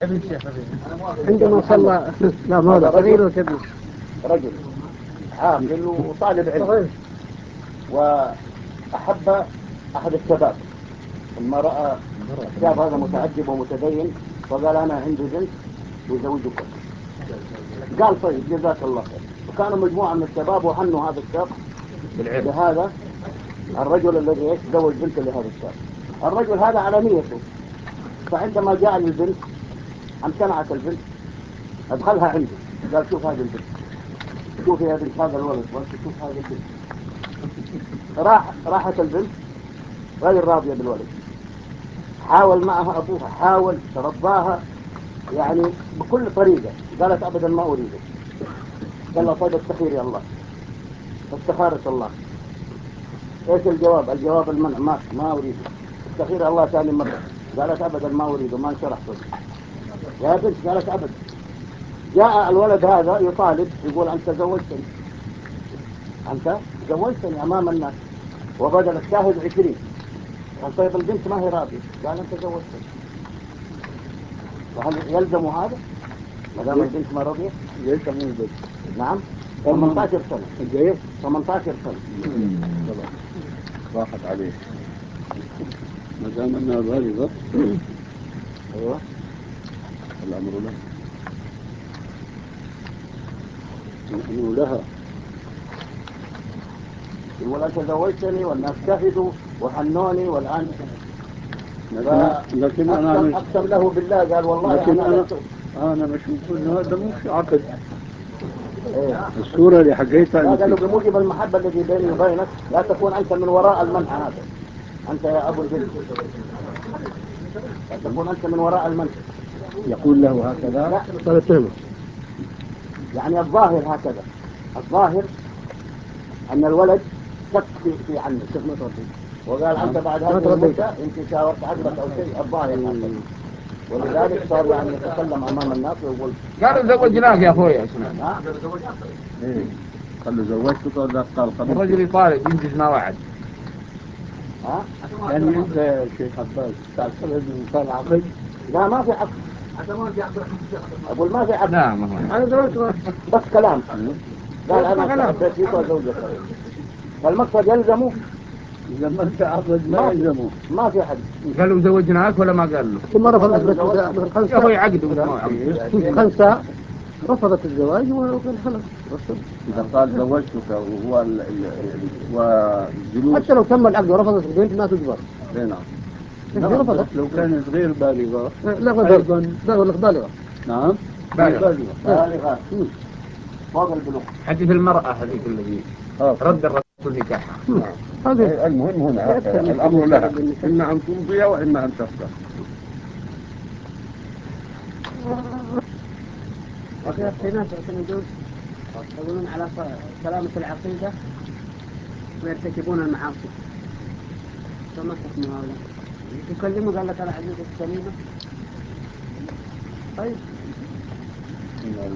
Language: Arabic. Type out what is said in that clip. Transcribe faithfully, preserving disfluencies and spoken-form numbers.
عندما صلى لا ما هذا صغير وكبير رجل عاقل وطالب علم وأحب أحد الشباب لما رأى الشاب هذا متعجب ومتدين فقال أنا عندي بنت وزوجك. قال طيب جزاك الله خير. وكانوا مجموعة من الشباب وحنوا هذا الشاب لهذا الرجل الذي زوج بنت لهذا الشاب. الرجل هذا على نيته. فعندما جاء للبنت امتنعت البنت ادخلها عنده قال شوف هذه البنت شوفي يا بنت هذا الولد شوف هذه البنت. راح راحت البنت غير راضية بالولد. حاول معها ابوها حاول ترضاها يعني بكل طريقة. قالت ابدا ما اريده. قال لها طيب استخير يا الله. استخارت الله. ايش الجواب؟ الجواب المنع ما ما اريده. استخير الله ثاني مرة. قالت ابدا ما اريده ما انشرح صدري. يا بنت قالت ابدا. جاء الولد هذا يطالب يقول انت زوجتني انت زوجتني امام الناس وبدل الشاهد عشرين. قال طيب البنت ما هي راضية. قال انت زوجتني. فهل يلزم هذا ما دام البنت ما رضية؟ يلزم البنت. نعم ثمانية عشر سنة. الجيش ثمانية عشر سنة. راحت عليه ما دام انها بالغة. ايوه الامر له الامر لها. يقول انت زوجتني والناس شهدوا وحنوني والان لكن انا مش اقسم له بالله قال والله لكن انا انا, أنا مش انه هذا مش عقد. إيه؟ الصورة اللي حكيتها قال له بموجب المحبة الذي بيني وبينك لا تكون انت من وراء المنع هذا. انت يا ابو البنت لا تكون انت من وراء المنع. يقول له هكذا لا يعني الظاهر هكذا. الظاهر ان الولد شك في في عنه شك ما تربي وقال انت بعد هذه المدة يمكن شاورت عقلك او شيء. الظاهر هكذا ولذلك صار يعني يتكلم امام الناس ويقول قالوا زوجناك يا اخويا. ها قال له زوجتك ولا قال قبل الرجل يطالب ينجز ما وعد. ها يعني انت يا شيخ عباس تعتقد انه كان عقد؟ لا ما في عقد. اقول ما في عقد. لا ما هو انا زوجت بس كلام. قال انا حبيت فيك وزوجك. فالمقصد يلزمه اذا ما انت عقد ما يلزمه. ما في حد. قالوا زوجناك ولا ما قال له؟ ثم رفضت الخمسة. يا اخوي عقد ولا ما عقد؟ خمسة رفضت الزواج وقال خلاص. إذا قال زوجتك وهو والجلوس حتى لو تم العقد ورفضت البنت ما تجبر. اي نعم. رفضت لو كانت غير بالغة. لا غير لا ولا بالغة. نعم بالغة بالغة فوق البلوغ. حديث المرأة هذيك الذي رد الرسول نكاحها. هذا المهم هنا الأمر لها إما أن تمضي وإما أن تفسخ. وفي ناس يعتمدون يقولون على سلامة العقيدة ويرتكبون المعاصي. فما حكم هؤلاء؟ يكلموا قال لك أنا عقيدة سليمة. طيب